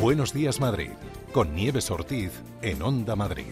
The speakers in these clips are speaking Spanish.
Buenos Días Madrid, con Nieves Ortiz en Onda Madrid.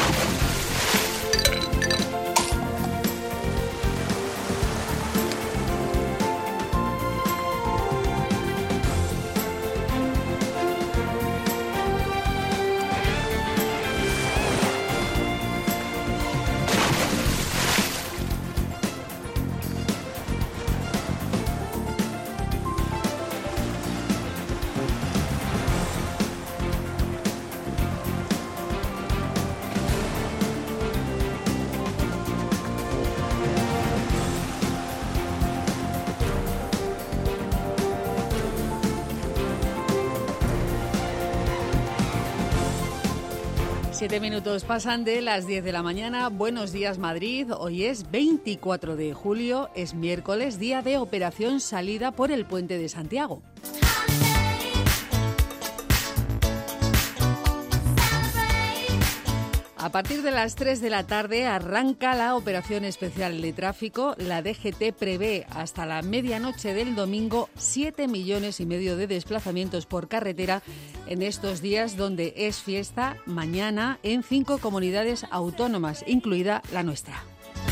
Siete minutos pasan de las 10 de la mañana. Buenos días, Madrid. Hoy es 24 de julio, es miércoles, día de operación salida por el Puente de Santiago. A partir de las 3 de la tarde arranca la operación especial de tráfico. La DGT prevé hasta la medianoche del domingo 7,5 millones de desplazamientos por carretera en estos días donde es fiesta mañana en 5 comunidades autónomas, incluida la nuestra.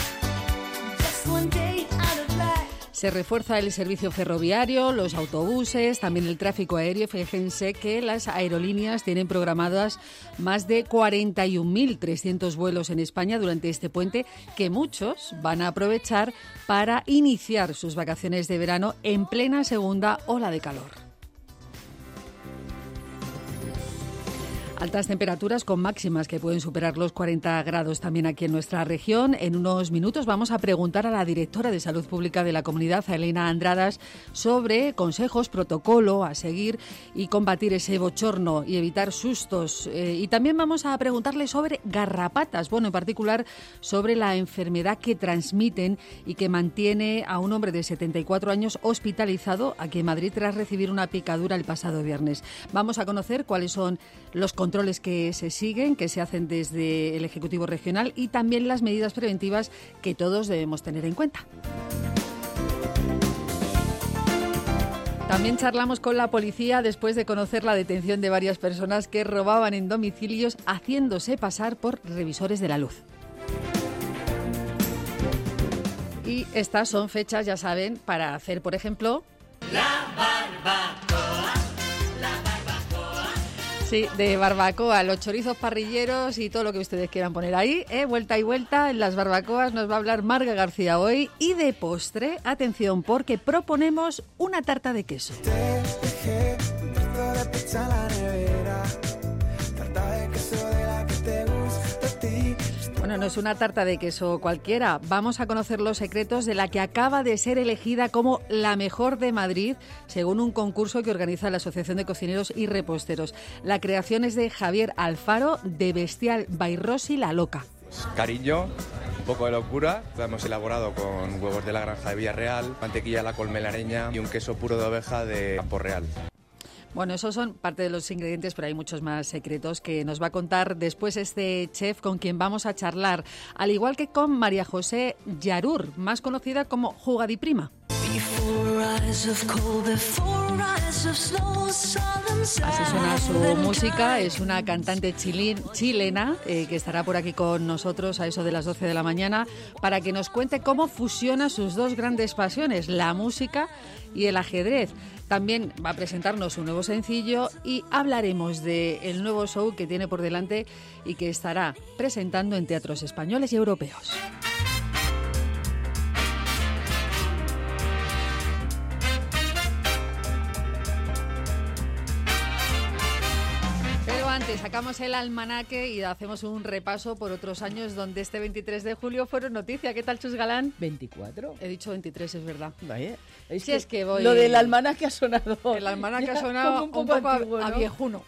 Se refuerza el servicio ferroviario, los autobuses, también el tráfico aéreo. Fíjense que las aerolíneas tienen programadas más de 41.300 vuelos en España durante este puente, que muchos van a aprovechar para iniciar sus vacaciones de verano en plena segunda ola de calor. Altas temperaturas con máximas que pueden superar los 40 grados también aquí en nuestra región. En unos minutos vamos a preguntar a la directora de Salud Pública de la comunidad, a Elena Andradas, sobre consejos, protocolo a seguir y combatir ese bochorno y evitar sustos. Y también vamos a preguntarle sobre garrapatas, en particular sobre la enfermedad que transmiten y que mantiene a un hombre de 74 años hospitalizado aquí en Madrid tras recibir una picadura el pasado viernes. Vamos a conocer cuáles son los controles que se siguen, que se hacen desde el Ejecutivo Regional y también las medidas preventivas que todos debemos tener en cuenta. También charlamos con la policía después de conocer la detención de varias personas que robaban en domicilios haciéndose pasar por revisores de la luz. Y estas son fechas, ya saben, para hacer, por ejemplo, la barbacoa. Sí, de barbacoa, los chorizos parrilleros y todo lo que ustedes quieran poner ahí, vuelta y vuelta en las barbacoas. Nos va a hablar Marga García hoy. Y de postre, atención, porque proponemos una tarta de queso. Bueno, no es una tarta de queso cualquiera. Vamos a conocer los secretos de la que acaba de ser elegida como la mejor de Madrid, según un concurso que organiza la Asociación de Cocineros y Reposteros. La creación es de Javier Alfaro, de Bestial by Rosy La Loca. Cariño, un poco de locura. Lo hemos elaborado con huevos de la granja de Villarreal, mantequilla a la colmelareña y un queso puro de oveja de Campo Real. Bueno, esos son parte de los ingredientes, pero hay muchos más secretos que nos va a contar después este chef con quien vamos a charlar, al igual que con María José Yarur, más conocida como Jugadiprima. Así suena su música, es una cantante chilena que estará por aquí con nosotros a eso de las 12 de la mañana para que nos cuente cómo fusiona sus dos grandes pasiones, la música y el ajedrez. También va a presentarnos un nuevo sencillo y hablaremos del nuevo show que tiene por delante y que estará presentando en teatros españoles y europeos. Antes sacamos el almanaque y hacemos un repaso por otros años donde este 23 de julio fueron noticia. ¿Qué tal, Chus Galán? 24. He dicho 23, es verdad. Vaya. Es que voy... Lo del almanaque ha sonado. El almanaque ha sonado un poco antiguo, a viejuno.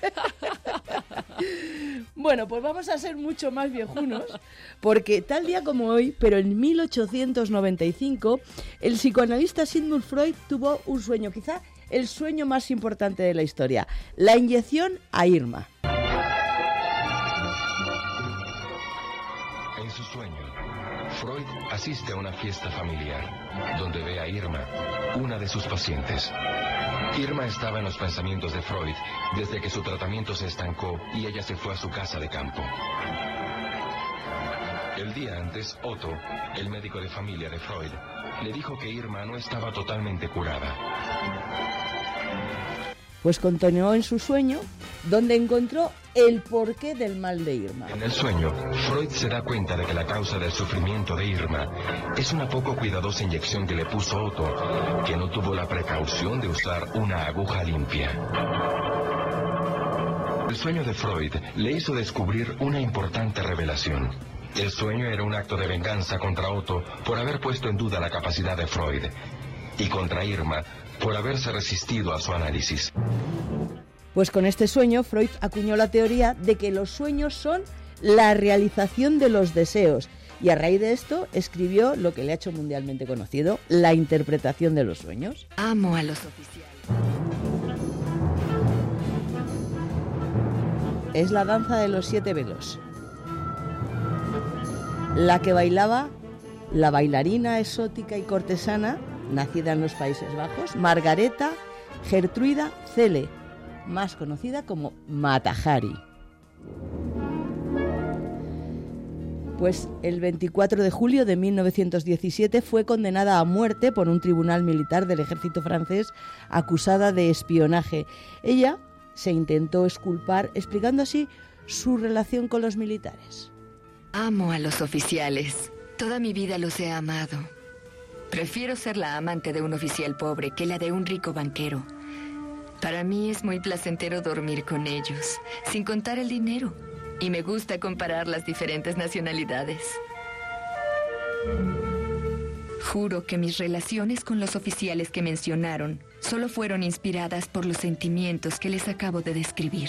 Bueno, pues vamos a ser mucho más viejunos, porque tal día como hoy, pero en 1895, el psicoanalista Sigmund Freud tuvo un sueño, quizá el sueño más importante de la historia, la inyección a Irma. En su sueño, Freud asiste a una fiesta familiar, donde ve a Irma, una de sus pacientes. Irma estaba en los pensamientos de Freud desde que su tratamiento se estancó y ella se fue a su casa de campo. El día antes, Otto, el médico de familia de Freud, le dijo que Irma no estaba totalmente curada. Pues continuó en su sueño, donde encontró el porqué del mal de Irma. En el sueño, Freud se da cuenta de que la causa del sufrimiento de Irma es una poco cuidadosa inyección que le puso Otto, que no tuvo la precaución de usar una aguja limpia. El sueño de Freud le hizo descubrir una importante revelación. El sueño era un acto de venganza contra Otto por haber puesto en duda la capacidad de Freud, y contra Irma por haberse resistido a su análisis. Pues con este sueño, Freud acuñó la teoría de que los sueños son la realización de los deseos, y a raíz de esto escribió lo que le ha hecho mundialmente conocido, la interpretación de los sueños. Amo a los oficiales. Es la danza de los 7 velos, la que bailaba la bailarina exótica y cortesana, nacida en los Países Bajos, Margareta Gertruida Cele, más conocida como Mata Hari. Pues el 24 de julio de 1917 fue condenada a muerte por un tribunal militar del ejército francés, acusada de espionaje. Ella se intentó exculpar, explicando así su relación con los militares. Amo a los oficiales. Toda mi vida los he amado. Prefiero ser la amante de un oficial pobre que la de un rico banquero. Para mí es muy placentero dormir con ellos, sin contar el dinero. Y me gusta comparar las diferentes nacionalidades. Juro que mis relaciones con los oficiales que mencionaron solo fueron inspiradas por los sentimientos que les acabo de describir.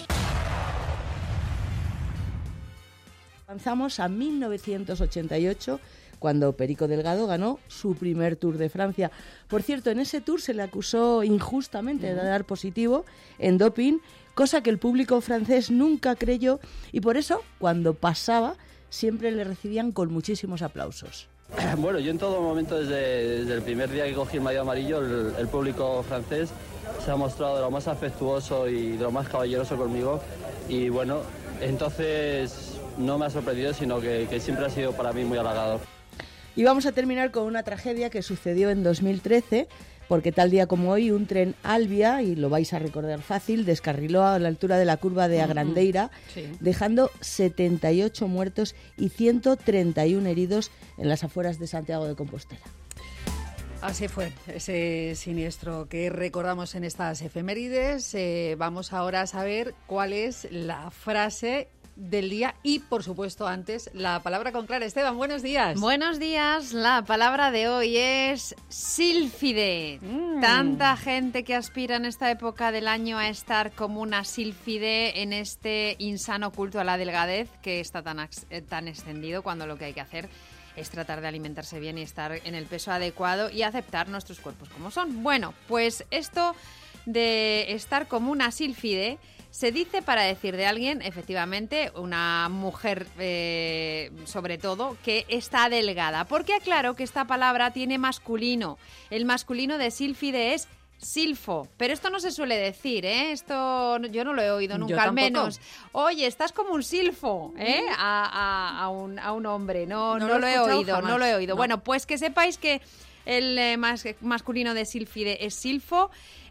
Avanzamos a 1988, cuando Perico Delgado ganó su primer Tour de Francia. Por cierto, en ese Tour se le acusó injustamente de dar positivo en doping, cosa que el público francés nunca creyó, y por eso, cuando pasaba, siempre le recibían con muchísimos aplausos. Bueno, yo en todo momento, desde el primer día que cogí el maillot amarillo, el público francés se ha mostrado de lo más afectuoso y de lo más caballeroso conmigo. Y bueno, entonces no me ha sorprendido, sino que siempre ha sido para mí muy halagador. Y vamos a terminar con una tragedia que sucedió en 2013, porque tal día como hoy un tren Alvia, y lo vais a recordar fácil, descarriló a la altura de la curva de Agrandeira, dejando 78 muertos y 131 heridos en las afueras de Santiago de Compostela. Así fue ese siniestro que recordamos en estas efemérides. Vamos ahora a saber cuál es la frase del día y, por supuesto, antes, la palabra con Clara. Esteban, buenos días. Buenos días. La palabra de hoy es sílfide. Tanta gente que aspira en esta época del año a estar como una sílfide en este insano culto a la delgadez que está tan extendido, cuando lo que hay que hacer es tratar de alimentarse bien y estar en el peso adecuado y aceptar nuestros cuerpos como son. Bueno, pues esto de estar como una sílfide se dice para decir de alguien, efectivamente, una mujer sobre todo, que está delgada. Porque aclaro que esta palabra tiene masculino. El masculino de sílfide es silfo, pero esto no se suele decir, ¿eh? Esto yo no lo he oído nunca, al menos. Oye, estás como un silfo, ¿eh? A un hombre. No lo he oído, jamás. No lo he oído. No. Bueno, pues que sepáis que el masculino de sílfide es silfo.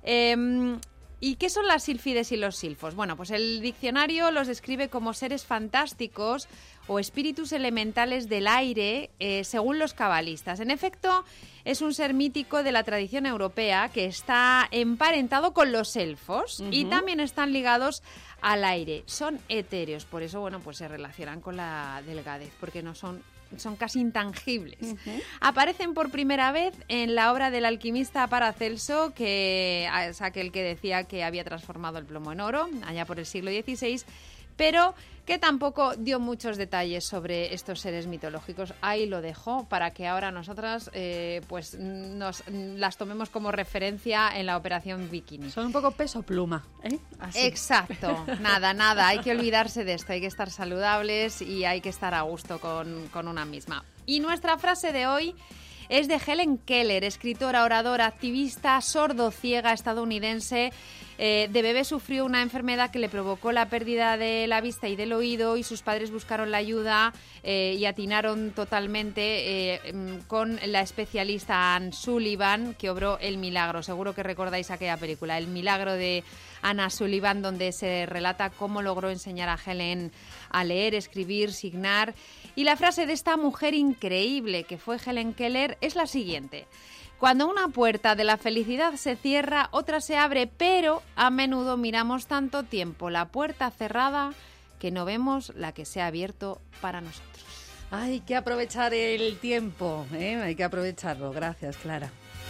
¿Y qué son las sílfides y los silfos? Bueno, pues el diccionario los describe como seres fantásticos o espíritus elementales del aire, según los cabalistas. En efecto, es un ser mítico de la tradición europea que está emparentado con los elfos y también están ligados al aire. Son etéreos, por eso, bueno, pues se relacionan con la delgadez, porque no son casi intangibles. Aparecen por primera vez en la obra del alquimista Paracelso, que es aquel que decía que había transformado el plomo en oro, allá por el siglo XVI, pero que tampoco dio muchos detalles sobre estos seres mitológicos. Ahí lo dejó para que ahora nosotras pues nos las tomemos como referencia en la operación Bikini. Son un poco peso pluma, ¿eh? Así. Exacto. Nada. Hay que olvidarse de esto. Hay que estar saludables y hay que estar a gusto con una misma. Y nuestra frase de hoy es de Helen Keller, escritora, oradora, activista, sordociega estadounidense. De bebé sufrió una enfermedad que le provocó la pérdida de la vista y del oído, y sus padres buscaron la ayuda y atinaron totalmente con la especialista Anne Sullivan, que obró el milagro. Seguro que recordáis aquella película, El milagro de Anna Sullivan, donde se relata cómo logró enseñar a Helen a leer, escribir, signar. Y la frase de esta mujer increíble que fue Helen Keller es la siguiente: cuando una puerta de la felicidad se cierra, otra se abre, pero a menudo miramos tanto tiempo la puerta cerrada que no vemos la que se ha abierto para nosotros. Hay que aprovechar el tiempo, hay que aprovecharlo. Gracias, Clara.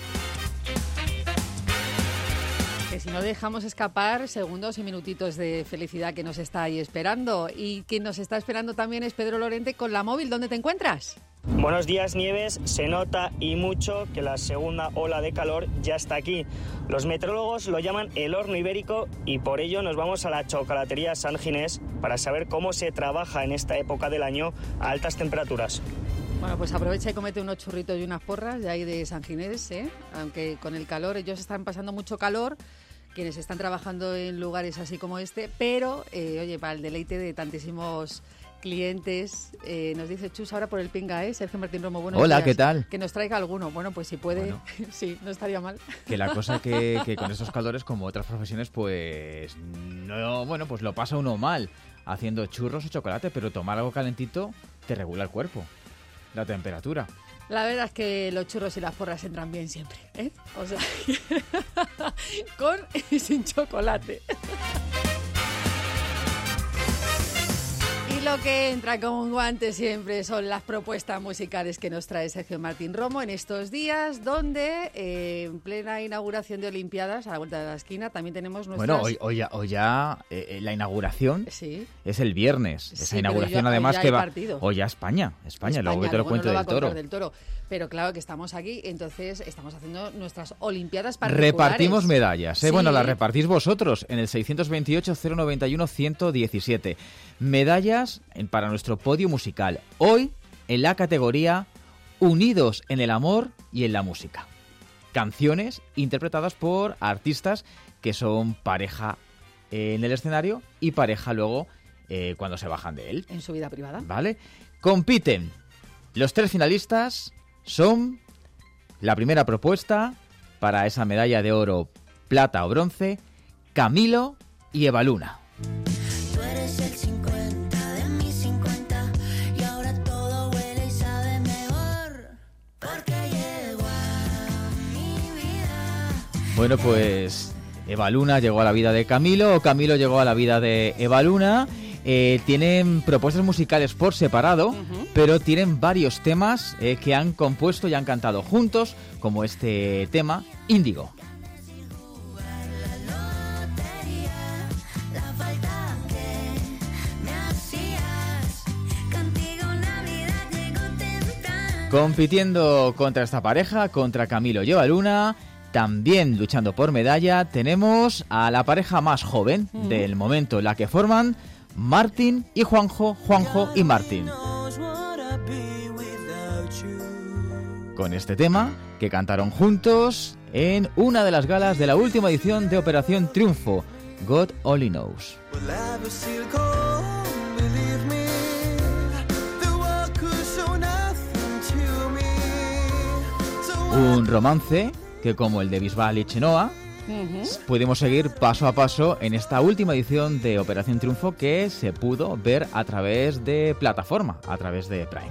Que si no dejamos escapar segundos y minutitos de felicidad que nos está ahí esperando. Y quien nos está esperando también es Pedro Lorente con la móvil. ¿Dónde te encuentras? Buenos días, Nieves. Se nota y mucho que la segunda ola de calor ya está aquí. Los meteorólogos lo llaman el horno ibérico y por ello nos vamos a la chocolatería San Ginés para saber cómo se trabaja en esta época del año a altas temperaturas. Bueno, pues aprovecha y comete unos churritos y unas porras de ahí de San Ginés, aunque con el calor, ellos están pasando mucho calor, quienes están trabajando en lugares así como este, pero, oye, para el deleite de tantísimos clientes, nos dice Chus ahora por el pinga, Sergio Martín Romo, buenos Hola, días. ¿qué tal? Que nos traiga alguno. Bueno, pues si puede, bueno, sí, no estaría mal. Que la cosa que con estos calores, como otras profesiones, pues no, bueno, pues lo pasa uno mal haciendo churros o chocolate, pero tomar algo calentito te regula el cuerpo, la temperatura. La verdad es que los churros y las porras entran bien siempre, O sea, con y sin chocolate. Y lo que entra como un guante siempre son las propuestas musicales que nos trae Sergio Martín Romo en estos días, donde en plena inauguración de Olimpiadas, a la vuelta de la esquina, también tenemos nuestras... Bueno, hoy ya la inauguración es el viernes. Esa inauguración, hoy además, ya que va partido. Hoy a España, luego que te lo cuento del Toro. Pero claro que estamos aquí, entonces estamos haciendo nuestras Olimpiadas particulares. Repartimos medallas, Sí. Bueno, las repartís vosotros en el 628-091-117. Medallas para nuestro podio musical. Hoy, en la categoría Unidos en el amor y en la música. Canciones interpretadas por artistas que son pareja en el escenario y pareja luego cuando se bajan de él. En su vida privada. ¿Vale? Compiten. Los 3 finalistas son la primera propuesta para esa medalla de oro, plata o bronce, Camilo y Eva Luna. Tú eres el 50 de mis 50 y ahora todo huele y sabe mejor porque llegó a mi vida. Bueno, pues Eva Luna llegó a la vida de Camilo, o Camilo llegó a la vida de Eva Luna. Tienen propuestas musicales por separado, pero tienen varios temas que han compuesto y han cantado juntos, como este tema, Índigo. Compitiendo contra esta pareja, contra Camilo y Eva Luna, también luchando por medalla, tenemos a la pareja más joven del momento, la que forman Martín y Juanjo y Martín. Con este tema que cantaron juntos en una de las galas de la última edición de Operación Triunfo, God Only Knows. Un romance que, como el de Bisbal y Chenoa, pudimos seguir paso a paso en esta última edición de Operación Triunfo, que se pudo ver a través de plataforma, a través de Prime.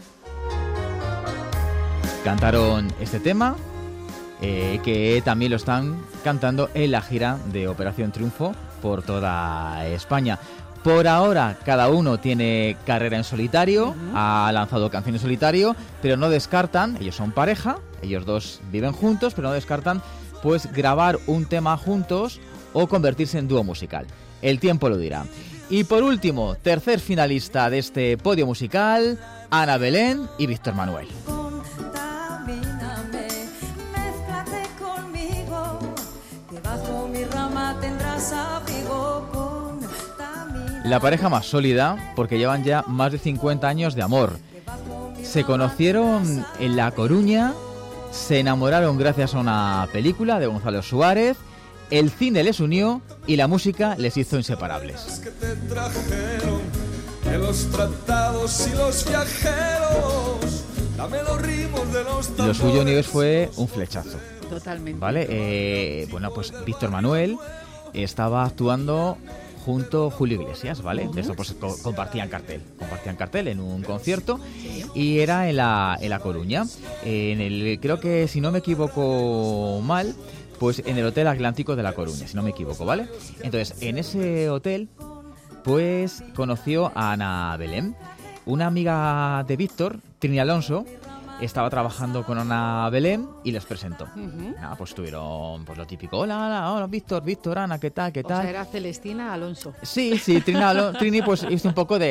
Cantaron este tema, que también lo están cantando en la gira de Operación Triunfo por toda España. Por ahora, cada uno tiene carrera en solitario, ha lanzado canción en solitario, pero no descartan, ellos son pareja, ellos dos viven juntos, pero no descartan pues grabar un tema juntos o convertirse en dúo musical. El tiempo lo dirá. Y por último, tercer finalista de este podio musical, Ana Belén y Víctor Manuel. Contamíname, mézclate conmigo, debajo mi rama tendrás abrigo. La pareja más sólida porque llevan ya más de 50 años de amor. Se conocieron en La Coruña, se enamoraron gracias a una película de Gonzalo Suárez, el cine les unió y la música les hizo inseparables. Que te trajeron de los tratados y los viajeros, dame los ritmos de los tambores. Lo suyo, Nieves, fue un flechazo. Totalmente. ¿Vale? Bueno, pues Víctor Manuel estaba actuando junto a Julio Iglesias, ¿vale? De eso pues compartían cartel en un concierto y era en la Coruña, creo que, si no me equivoco mal, pues en el Hotel Atlántico de La Coruña, si no me equivoco, ¿vale? Entonces, en ese hotel, pues conoció a Ana Belén, una amiga de Víctor, Trini Alonso. Estaba trabajando con Ana Belén y les presentó. Nada, pues tuvieron pues lo típico. Hola, Víctor, Ana, ¿qué tal? O sea, era Celestina Alonso. Sí, Trini pues hizo un poco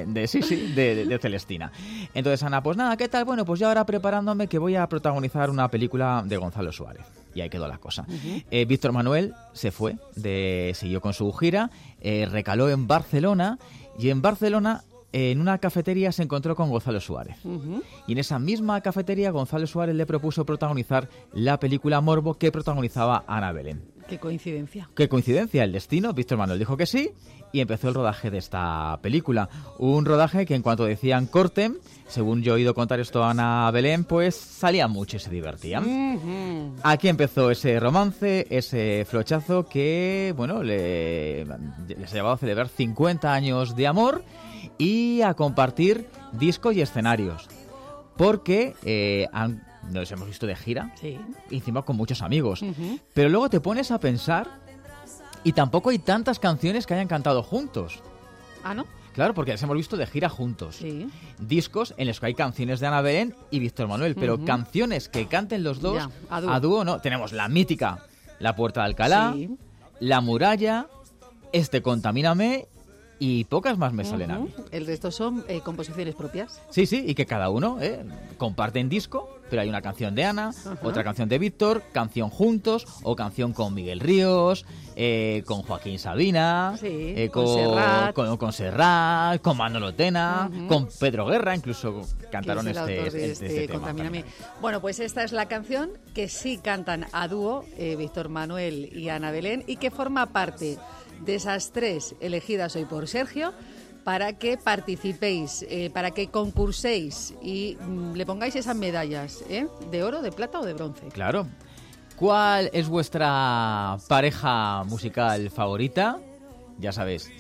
de Celestina. Entonces Ana, pues nada, ¿qué tal? Bueno, pues yo ahora preparándome que voy a protagonizar una película de Gonzalo Suárez. Y ahí quedó la cosa. Víctor Manuel se fue, siguió con su gira, recaló en Barcelona y en Barcelona, en una cafetería, se encontró con Gonzalo Suárez. Y en esa misma cafetería Gonzalo Suárez le propuso protagonizar la película Morbo que protagonizaba Ana Belén. Qué coincidencia. Qué coincidencia, el destino. Víctor Manuel dijo que sí y empezó el rodaje de esta película. Un rodaje que en cuanto decían corten, según yo he oído contar esto a Ana Belén, pues salían mucho y se divertían. Aquí empezó ese romance, ese flochazo que, bueno, les ha llevado a celebrar 50 años de amor y a compartir discos y escenarios, porque nos hemos visto de gira, encima con muchos amigos, pero luego te pones a pensar y tampoco hay tantas canciones que hayan cantado juntos. ¿Ah, no? Claro, porque les hemos visto de gira juntos. Discos en los que hay canciones de Ana Belén y Víctor Manuel, pero canciones que canten los dos a dúo no. Tenemos la mítica La Puerta de Alcalá, La Muralla, Contamíname, y pocas más me salen a mí. El resto son composiciones propias. Sí, y que cada uno comparten disco, pero hay una canción de Ana, otra canción de Víctor, canción juntos, o canción con Miguel Ríos, con Joaquín Sabina, con Serrat, con Manolo Tena, con Pedro Guerra, incluso cantaron este tema. Contamíname. Bueno, pues esta es la canción que sí cantan a dúo Víctor Manuel y Ana Belén, y que forma parte de esas tres elegidas hoy por Sergio, para que participéis, para que concurséis y le pongáis esas medallas, de oro, de plata o de bronce. Claro. ¿Cuál es vuestra pareja musical favorita? Ya sabéis,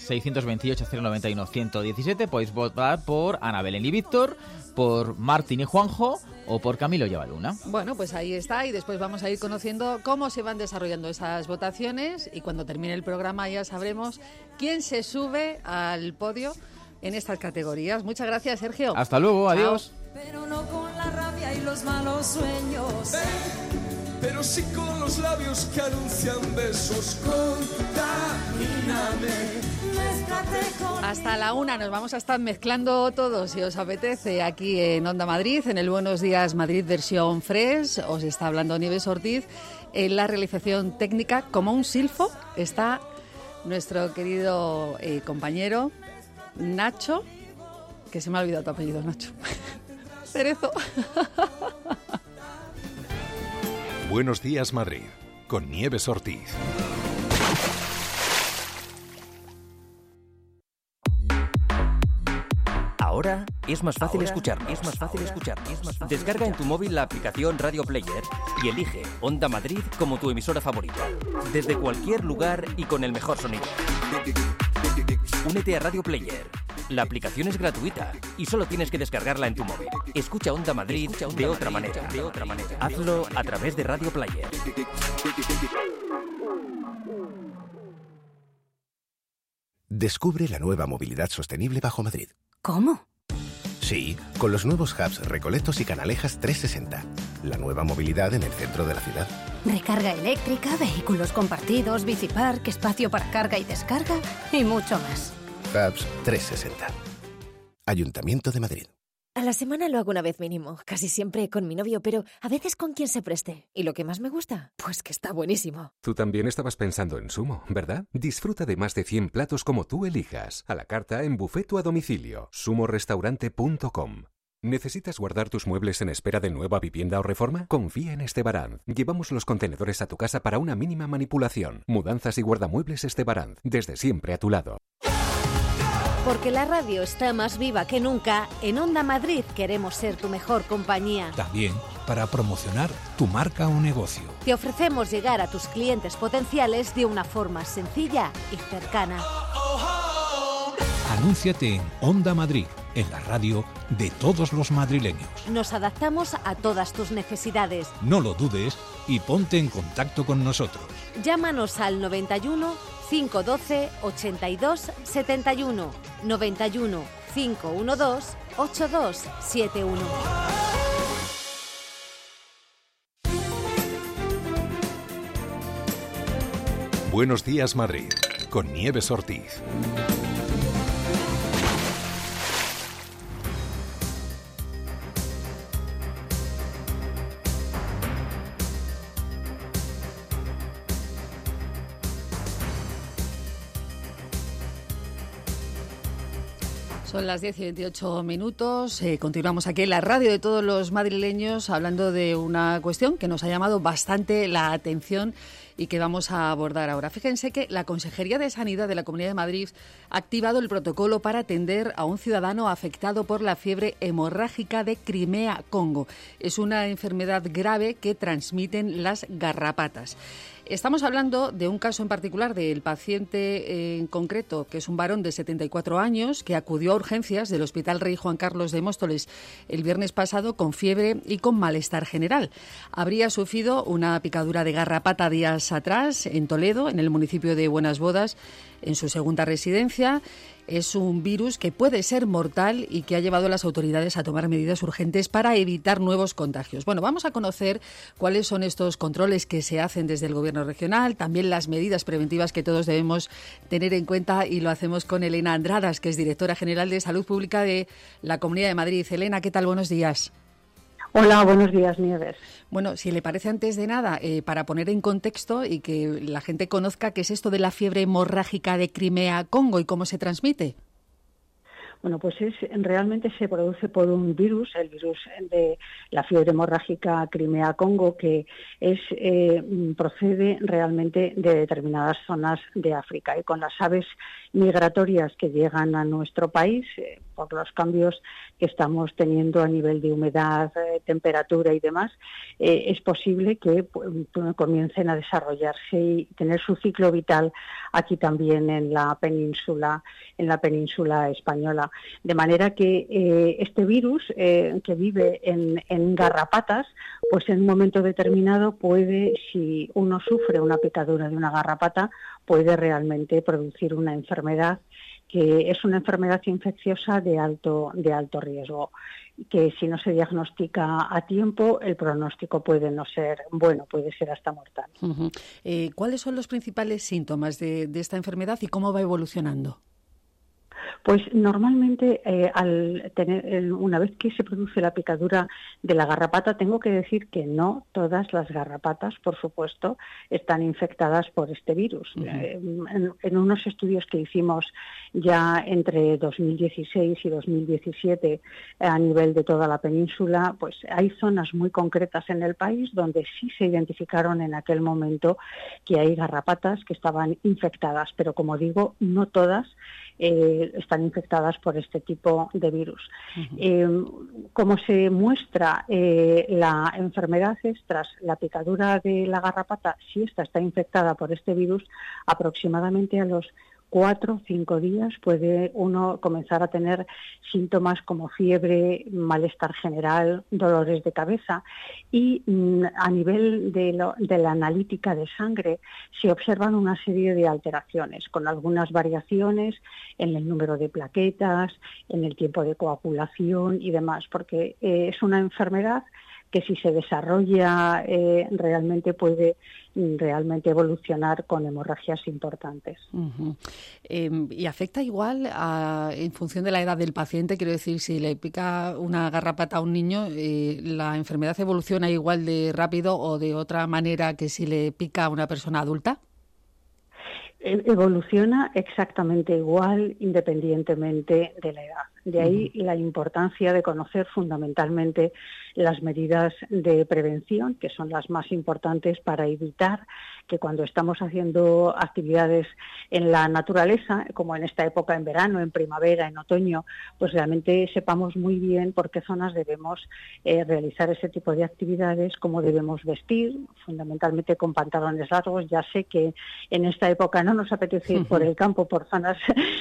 628-091-117, podéis votar por Ana Belén y Víctor, por Martín y Juanjo o por Camilo y Evaluna. Bueno, pues ahí está, y después vamos a ir conociendo cómo se van desarrollando esas votaciones, y cuando termine el programa ya sabremos quién se sube al podio en estas categorías. Muchas gracias, Sergio. Hasta luego, adiós. Pero no con la rabia y los malos sueños. Pero sí con los labios que anuncian besos. Contamíname. Hasta la 1 nos vamos a estar mezclando todos, si os apetece, aquí en Onda Madrid, en el Buenos Días Madrid versión Fresh. Os está hablando Nieves Ortiz. En la realización técnica, como un silfo, está nuestro querido compañero Nacho, que se me ha olvidado tu apellido, Nacho. Cerezo. Buenos Días Madrid, con Nieves Ortiz. Ahora es más fácil escucharnos. Descarga en tu móvil la aplicación Radio Player y elige Onda Madrid como tu emisora favorita. Desde cualquier lugar y con el mejor sonido. Únete a Radio Player. La aplicación es gratuita y solo tienes que descargarla en tu móvil. Escucha Onda Madrid de otra manera. Hazlo a través de Radio Player. Descubre la nueva movilidad sostenible bajo Madrid. ¿Cómo? Sí, con los nuevos hubs Recoletos y Canalejas 360. La nueva movilidad en el centro de la ciudad. Recarga eléctrica, vehículos compartidos, bicipark, espacio para carga y descarga y mucho más. Hubs 360. Ayuntamiento de Madrid. A la semana lo hago una vez mínimo, casi siempre con mi novio, pero a veces con quien se preste. ¿Y lo que más me gusta? Pues que está buenísimo. Tú también estabas pensando en Sumo, ¿verdad? Disfruta de más de 100 platos como tú elijas, a la carta, en buffet o a domicilio. sumorestaurante.com. ¿Necesitas guardar tus muebles en espera de nueva vivienda o reforma? Confía en Estebaranz. Llevamos los contenedores a tu casa para una mínima manipulación. Mudanzas y guardamuebles Estebaranz. Desde siempre a tu lado. Porque la radio está más viva que nunca, en Onda Madrid queremos ser tu mejor compañía. También para promocionar tu marca o negocio. Te ofrecemos llegar a tus clientes potenciales de una forma sencilla y cercana. Anúnciate en Onda Madrid, en la radio de todos los madrileños. Nos adaptamos a todas tus necesidades. No lo dudes y ponte en contacto con nosotros. Llámanos al 91 512 82 71, 91 512 8271. Buenos días, Madrid, con Nieves Ortiz. Son las 10:28. Continuamos aquí en la radio de todos los madrileños hablando de una cuestión que nos ha llamado bastante la atención y que vamos a abordar ahora. Fíjense que la Consejería de Sanidad de la Comunidad de Madrid ha activado el protocolo para atender a un ciudadano afectado por la fiebre hemorrágica de Crimea-Congo. Es una enfermedad grave que transmiten las garrapatas. Estamos hablando de un caso en particular del paciente en concreto, que es un varón de 74 años que acudió a urgencias del Hospital Rey Juan Carlos de Móstoles el viernes pasado con fiebre y con malestar general. Habría sufrido una picadura de garrapata días atrás en Toledo, en el municipio de Buenas Bodas, en su segunda residencia. Es un virus que puede ser mortal y que ha llevado a las autoridades a tomar medidas urgentes para evitar nuevos contagios. Bueno, vamos a conocer cuáles son estos controles que se hacen desde el Gobierno regional, también las medidas preventivas que todos debemos tener en cuenta, y lo hacemos con Elena Andradas, que es directora general de Salud Pública de la Comunidad de Madrid. Elena, ¿qué tal? Buenos días. Hola, buenos días, Nieves. Bueno, si le parece, antes de nada, para poner en contexto y que la gente conozca qué es esto de la fiebre hemorrágica de Crimea-Congo y cómo se transmite. Bueno, pues realmente se produce por un virus, el virus de la fiebre hemorrágica Crimea-Congo, que procede realmente de determinadas zonas de África. Y con las aves migratorias que llegan a nuestro país, por los cambios que estamos teniendo a nivel de humedad, temperatura y demás, es posible que comiencen a desarrollarse y tener su ciclo vital aquí también en la península española. De manera que este virus que vive en garrapatas, pues en un momento determinado puede, si uno sufre una picadura de una garrapata, puede realmente producir una enfermedad que es una enfermedad infecciosa de alto riesgo, que si no se diagnostica a tiempo, el pronóstico puede no ser bueno, puede ser hasta mortal. Uh-huh. ¿Cuáles son los principales síntomas de esta enfermedad y cómo va evolucionando? Pues normalmente una vez que se produce la picadura de la garrapata, tengo que decir que no todas las garrapatas, por supuesto, están infectadas por este virus. Uh-huh. En unos estudios que hicimos ya entre 2016 y 2017 a nivel de toda la península, pues hay zonas muy concretas en el país donde sí se identificaron en aquel momento que hay garrapatas que estaban infectadas, pero como digo, no todas están infectadas por este tipo de virus. Uh-huh. Como se muestra la enfermedad es tras la picadura de la garrapata, si esta está infectada por este virus, aproximadamente a los 4 o 5 días puede uno comenzar a tener síntomas como fiebre, malestar general, dolores de cabeza, y a nivel de la analítica de sangre se observan una serie de alteraciones con algunas variaciones en el número de plaquetas, en el tiempo de coagulación y demás, porque es una enfermedad que si se desarrolla realmente puede evolucionar con hemorragias importantes. Uh-huh. ¿Y afecta igual en función de la edad del paciente? Quiero decir, si le pica una garrapata a un niño, ¿la enfermedad evoluciona igual de rápido o de otra manera que si le pica a una persona adulta? Evoluciona exactamente igual independientemente de la edad. De ahí la importancia de conocer fundamentalmente las medidas de prevención, que son las más importantes para evitar que cuando estamos haciendo actividades en la naturaleza, como en esta época en verano, en primavera, en otoño, pues realmente sepamos muy bien por qué zonas debemos realizar ese tipo de actividades, cómo debemos vestir, fundamentalmente con pantalones largos. Ya sé que en esta época no nos apetece ir por el campo, por zonas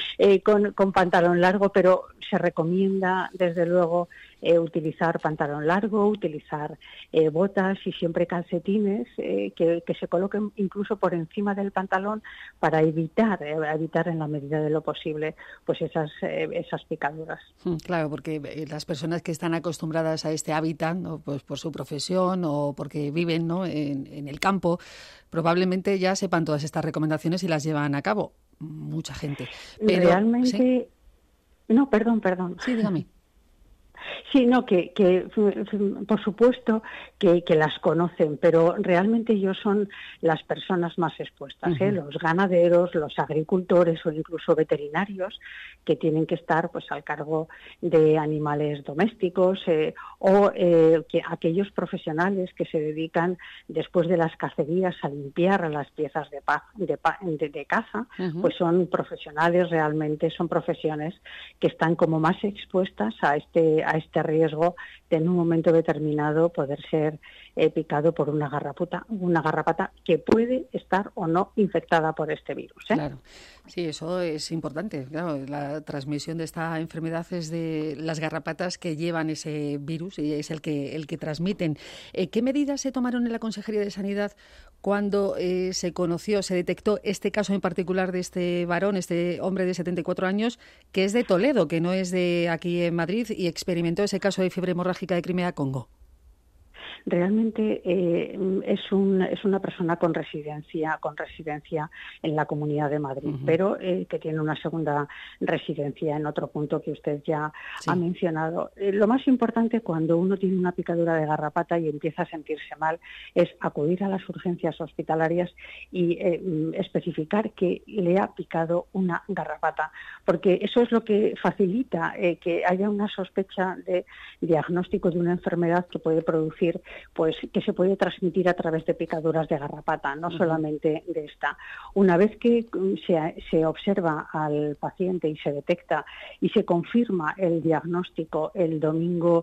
con pantalón largo, pero se recomienda desde luego utilizar pantalón largo, utilizar botas y siempre calcetines que se coloquen incluso por encima del pantalón para evitar en la medida de lo posible pues esas picaduras. Claro, porque las personas que están acostumbradas a este hábitat, ¿no? Pues por su profesión o porque viven, ¿no? en el campo, probablemente ya sepan todas estas recomendaciones y las llevan a cabo. Mucha gente. Pero, realmente... ¿sí? No, perdón. Sí, dígame. Sí, no, que por supuesto que las conocen, pero realmente ellos son las personas más expuestas, los ganaderos, los agricultores o incluso veterinarios que tienen que estar pues al cargo de animales domésticos o que aquellos profesionales que se dedican después de las cacerías a limpiar las piezas de caza, pues son profesionales realmente, son profesiones que están como más expuestas a este riesgo de en un momento determinado poder ser picado por una garrapata que puede estar o no infectada por este virus. Claro, sí, eso es importante. Claro, la transmisión de esta enfermedad es de las garrapatas que llevan ese virus y es el que transmiten. ¿Qué medidas se tomaron en la Consejería de Sanidad cuando se detectó este caso en particular de este varón, este hombre de 74 años, que es de Toledo, que no es de aquí en Madrid, y experimentó ese caso de fiebre hemorrágica de Crimea-Congo? Realmente es una persona con residencia en la Comunidad de Madrid, pero que tiene una segunda residencia en otro punto que usted ya ha mencionado. Lo más importante cuando uno tiene una picadura de garrapata y empieza a sentirse mal es acudir a las urgencias hospitalarias y especificar que le ha picado una garrapata, porque eso es lo que facilita que haya una sospecha de diagnóstico de una enfermedad que puede producir pues que se puede transmitir a través de picaduras de garrapata, no solamente de esta. Una vez que se observa al paciente y se detecta y se confirma el diagnóstico el domingo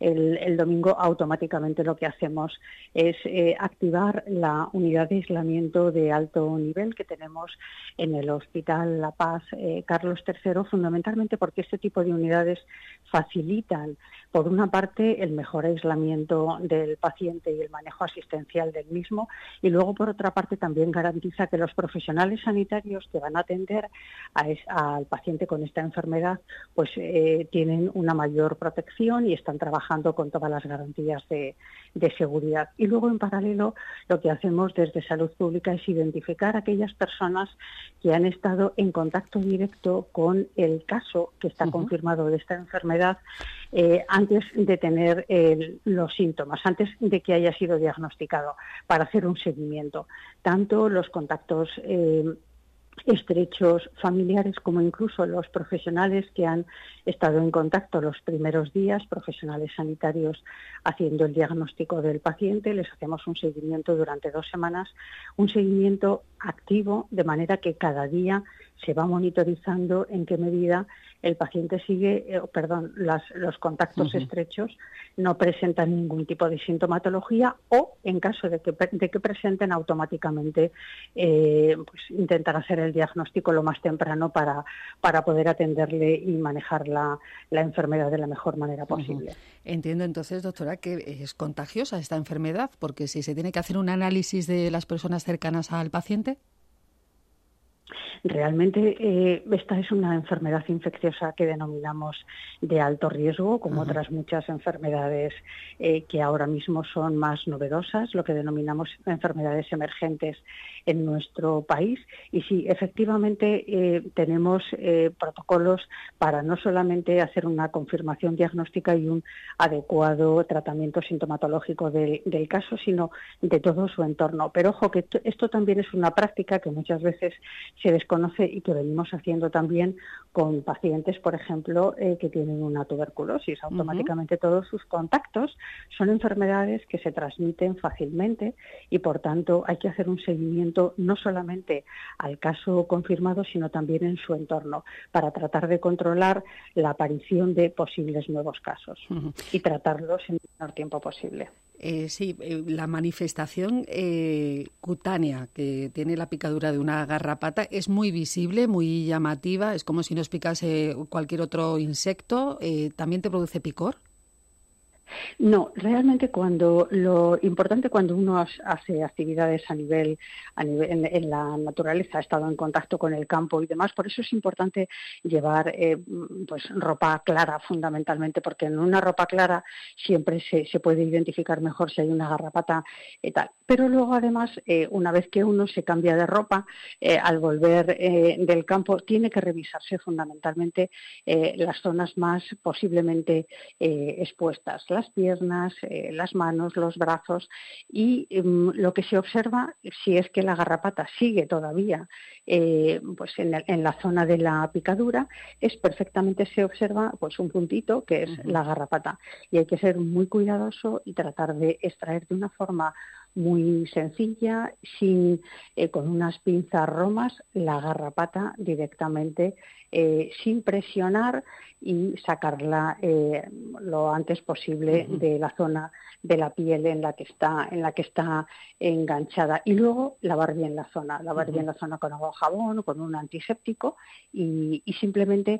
automáticamente lo que hacemos es activar la unidad de aislamiento de alto nivel que tenemos en el Hospital La Paz Carlos III, fundamentalmente porque este tipo de unidades facilitan, por una parte, el mejor aislamiento del paciente y el manejo asistencial del mismo, y luego, por otra parte, también garantiza que los profesionales sanitarios que van a atender al paciente con esta enfermedad pues tienen una mayor protección y están trabajando con todas las garantías de seguridad. Y luego, en paralelo, lo que hacemos desde Salud Pública es identificar a aquellas personas que han estado en contacto directo con el caso que está confirmado de esta enfermedad antes de tener los síntomas, antes de que haya sido diagnosticado, para hacer un seguimiento. Tanto los contactos estrechos familiares como incluso los profesionales que han estado en contacto los primeros días, profesionales sanitarios haciendo el diagnóstico del paciente, les hacemos un seguimiento durante 2 semanas, un seguimiento activo, de manera que cada día se va monitorizando en qué medida el paciente sigue, los contactos estrechos no presentan ningún tipo de sintomatología o, en caso de que presenten, automáticamente pues intentar hacer el diagnóstico lo más temprano para poder atenderle y manejar la enfermedad de la mejor manera posible. Entiendo entonces, doctora, que es contagiosa esta enfermedad, porque si se tiene que hacer un análisis de las personas cercanas al paciente. Realmente esta es una enfermedad infecciosa que denominamos de alto riesgo, como otras muchas enfermedades que ahora mismo son más novedosas, lo que denominamos enfermedades emergentes en nuestro país. Y sí, efectivamente tenemos protocolos para no solamente hacer una confirmación diagnóstica y un adecuado tratamiento sintomatológico del caso, sino de todo su entorno. Pero ojo, que esto también es una práctica que muchas veces se desconoce y que venimos haciendo también con pacientes, por ejemplo, que tienen una tuberculosis. Automáticamente todos sus contactos son enfermedades que se transmiten fácilmente y, por tanto, hay que hacer un seguimiento no solamente al caso confirmado, sino también en su entorno, para tratar de controlar la aparición de posibles nuevos casos y tratarlos en el menor tiempo posible. La manifestación cutánea que tiene la picadura de una garrapata es muy visible, muy llamativa, es como si nos picase cualquier otro insecto. ¿También te produce picor? No, realmente lo importante cuando uno hace actividades a nivel en la naturaleza, ha estado en contacto con el campo y demás, por eso es importante llevar pues ropa clara fundamentalmente, porque en una ropa clara siempre se puede identificar mejor si hay una garrapata y tal. Pero luego además, una vez que uno se cambia de ropa, al volver del campo, tiene que revisarse fundamentalmente las zonas más posiblemente expuestas, las piernas, las manos, los brazos, y lo que se observa, si es que la garrapata sigue todavía pues en la zona de la picadura, es perfectamente se observa pues un puntito que es la garrapata, y hay que ser muy cuidadoso y tratar de extraer de una forma muy sencilla, con unas pinzas romas, la garrapata directamente, sin presionar, y sacarla lo antes posible de la zona de la piel en la que está enganchada, y luego lavar bien la zona con agua o jabón o con un antiséptico, y simplemente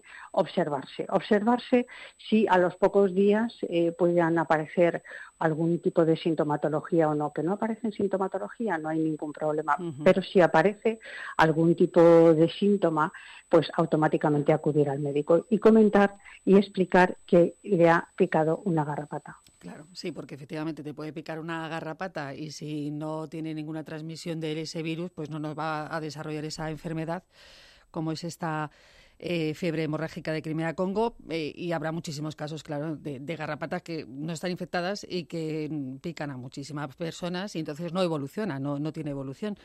observarse si a los pocos días puedan aparecer algún tipo de sintomatología o no. Que no aparece sintomatología, no hay ningún problema, pero si aparece algún tipo de síntoma, pues automáticamente acudir al médico y comentar y explicar que le ha picado una garrapata. Claro, sí, porque efectivamente te puede picar una garrapata y si no tiene ninguna transmisión de ese virus, pues no nos va a desarrollar esa enfermedad, como es esta fiebre hemorrágica de Crimea-Congo, y habrá muchísimos casos, claro, de garrapatas que no están infectadas y que pican a muchísimas personas y entonces no evoluciona, no tiene evolución.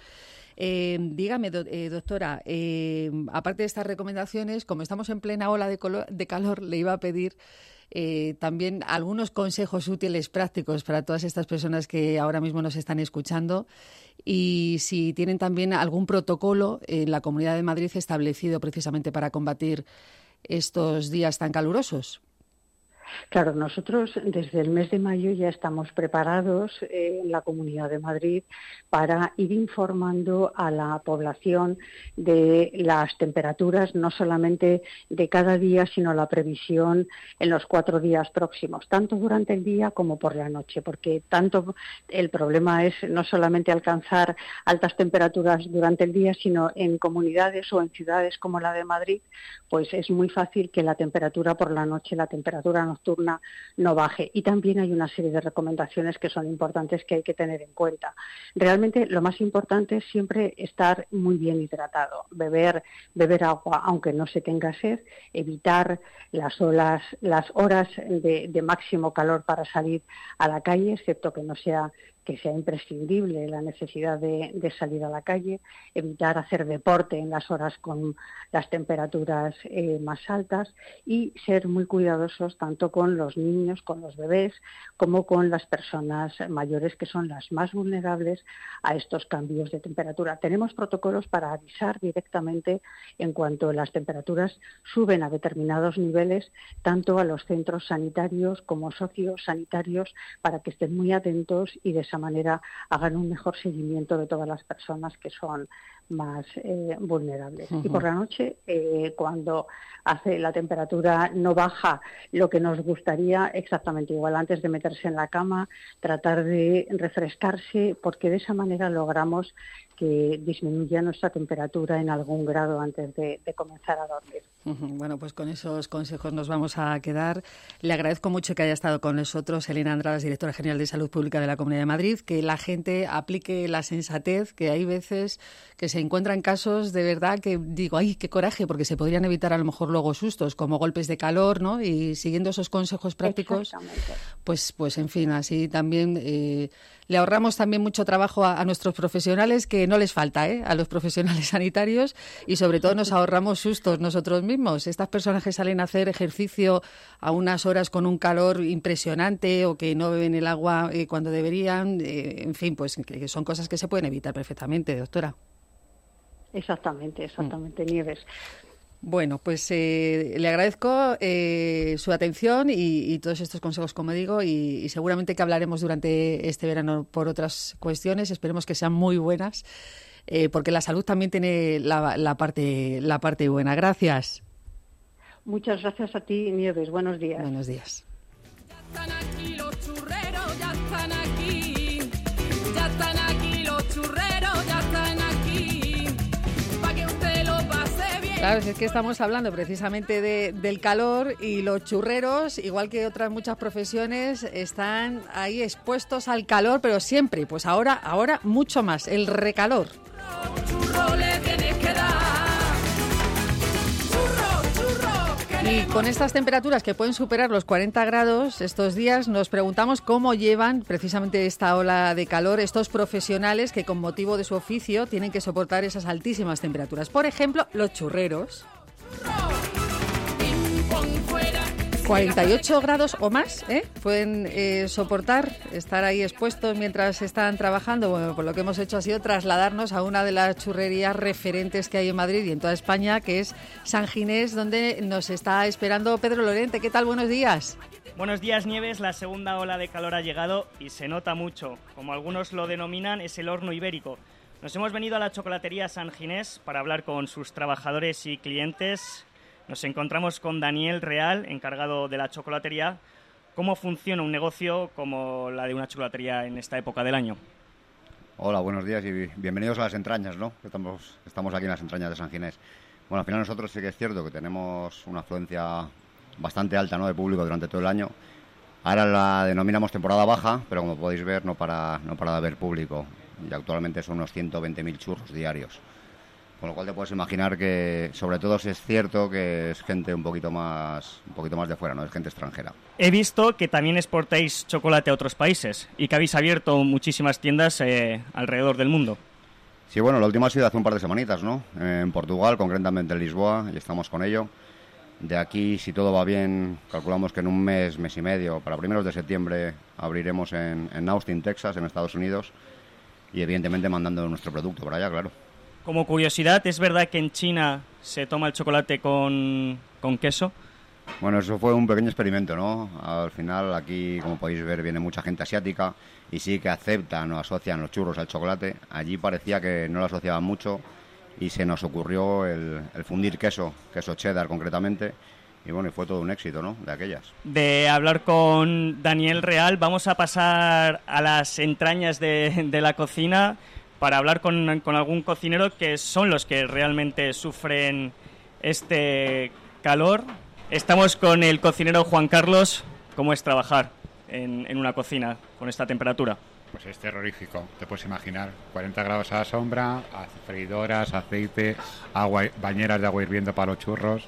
Dígame, doctora, aparte de estas recomendaciones, como estamos en plena ola de calor, le iba a pedir también algunos consejos útiles, prácticos para todas estas personas que ahora mismo nos están escuchando, y si tienen también algún protocolo en la Comunidad de Madrid establecido precisamente para combatir estos días tan calurosos. Claro, nosotros desde el mes de mayo ya estamos preparados en la Comunidad de Madrid para ir informando a la población de las temperaturas, no solamente de cada día, sino la previsión en los 4 días próximos, tanto durante el día como por la noche, porque tanto el problema es no solamente alcanzar altas temperaturas durante el día, sino en comunidades o en ciudades como la de Madrid, pues es muy fácil que la temperatura por la noche, la temperatura nocturna no baje. Y también hay una serie de recomendaciones que son importantes que hay que tener en cuenta. Realmente lo más importante es siempre estar muy bien hidratado, beber agua aunque no se tenga sed, evitar las horas de máximo calor para salir a la calle, excepto que sea imprescindible la necesidad de salir a la calle, evitar hacer deporte en las horas con las temperaturas más altas, y ser muy cuidadosos tanto con los niños, con los bebés, como con las personas mayores, que son las más vulnerables a estos cambios de temperatura. Tenemos protocolos para avisar directamente en cuanto las temperaturas suben a determinados niveles, tanto a los centros sanitarios como sociosanitarios, para que estén muy atentos y de esa manera hagan un mejor seguimiento de todas las personas que son más vulnerables. Y por la noche, cuando la temperatura no baja lo que nos gustaría, exactamente igual, antes de meterse en la cama, tratar de refrescarse, porque de esa manera logramos que disminuya nuestra temperatura en algún grado antes de comenzar a dormir. Bueno, pues con esos consejos nos vamos a quedar. Le agradezco mucho que haya estado con nosotros Elena Andradas, directora general de Salud Pública de la Comunidad de Madrid, que la gente aplique la sensatez, que hay veces que se encuentran casos de verdad que digo, ¡ay, qué coraje!, porque se podrían evitar a lo mejor luego sustos, como golpes de calor, ¿no? Y siguiendo esos consejos prácticos, pues en fin, así también le ahorramos también mucho trabajo a nuestros profesionales, que no les falta, a los profesionales sanitarios, y sobre todo nos ahorramos sustos nosotros mismos. Estas personas que salen a hacer ejercicio a unas horas con un calor impresionante o que no beben el agua cuando deberían, en fin, pues que son cosas que se pueden evitar perfectamente, doctora. Exactamente, Nieves. Bueno, pues le agradezco su atención y todos estos consejos, como digo, y seguramente que hablaremos durante este verano por otras cuestiones. Esperemos que sean muy buenas, porque la salud también tiene la parte buena. Gracias. Muchas gracias a ti, Nieves. Buenos días. Buenos días. Ya están aquí los churreros, ya están aquí. Ya están aquí los churreros, ya están aquí. Pa' que usted lo pase bien. Claro, es que estamos hablando precisamente del calor, y los churreros, igual que otras muchas profesiones, están ahí expuestos al calor, pero siempre, pues ahora mucho más, el recalor. Churro le tienes que dar. Y con estas temperaturas que pueden superar los 40 grados estos días, nos preguntamos cómo llevan precisamente esta ola de calor estos profesionales que con motivo de su oficio tienen que soportar esas altísimas temperaturas. Por ejemplo, los churreros. 48 grados o más, pueden soportar estar ahí expuestos mientras están trabajando. Bueno, pues lo que hemos hecho ha sido trasladarnos a una de las churrerías referentes que hay en Madrid y en toda España, que es San Ginés, donde nos está esperando Pedro Lorente. ¿Qué tal? Buenos días. Buenos días, Nieves. La segunda ola de calor ha llegado y se nota mucho. Como algunos lo denominan, es el horno ibérico. Nos hemos venido a la chocolatería San Ginés para hablar con sus trabajadores y clientes. Nos encontramos con Daniel Real, encargado de la chocolatería. ¿Cómo funciona un negocio como la de una chocolatería en esta época del año? Hola, buenos días y bienvenidos a las entrañas, ¿no? Estamos aquí en las entrañas de San Ginés. Bueno, al final nosotros sí que es cierto que tenemos una afluencia bastante alta, ¿no?, de público durante todo el año. Ahora la denominamos temporada baja, pero como podéis ver no para de haber público. Y actualmente son unos 120.000 churros diarios. Con lo cual te puedes imaginar que, sobre todo, si es cierto que es gente un poquito más de fuera, ¿no? Es gente extranjera. He visto que también exportáis chocolate a otros países y que habéis abierto muchísimas tiendas alrededor del mundo. Sí, bueno, la última ha sido hace un par de semanitas, ¿no? En Portugal, concretamente en Lisboa, y estamos con ello. De aquí, si todo va bien, calculamos que en un mes y medio, para primeros de septiembre, abriremos en Austin, Texas, en Estados Unidos, y evidentemente mandando nuestro producto para allá, claro. Como curiosidad, ¿es verdad que en China se toma el chocolate con queso? Bueno, eso fue un pequeño experimento, ¿no? Al final, aquí, como podéis ver, viene mucha gente asiática y sí que aceptan o asocian los churros al chocolate. Allí parecía que no lo asociaban mucho y se nos ocurrió el fundir queso cheddar concretamente. Y bueno, y fue todo un éxito, ¿no?, de aquellas. De hablar con Daniel Real, vamos a pasar a las entrañas de la cocina para hablar con algún cocinero, que son los que realmente sufren este calor. Estamos con el cocinero Juan Carlos. ¿Cómo es trabajar en una cocina con esta temperatura? Pues es terrorífico, te puedes imaginar. 40 grados a la sombra, freidoras, aceite, agua, bañeras de agua hirviendo para los churros.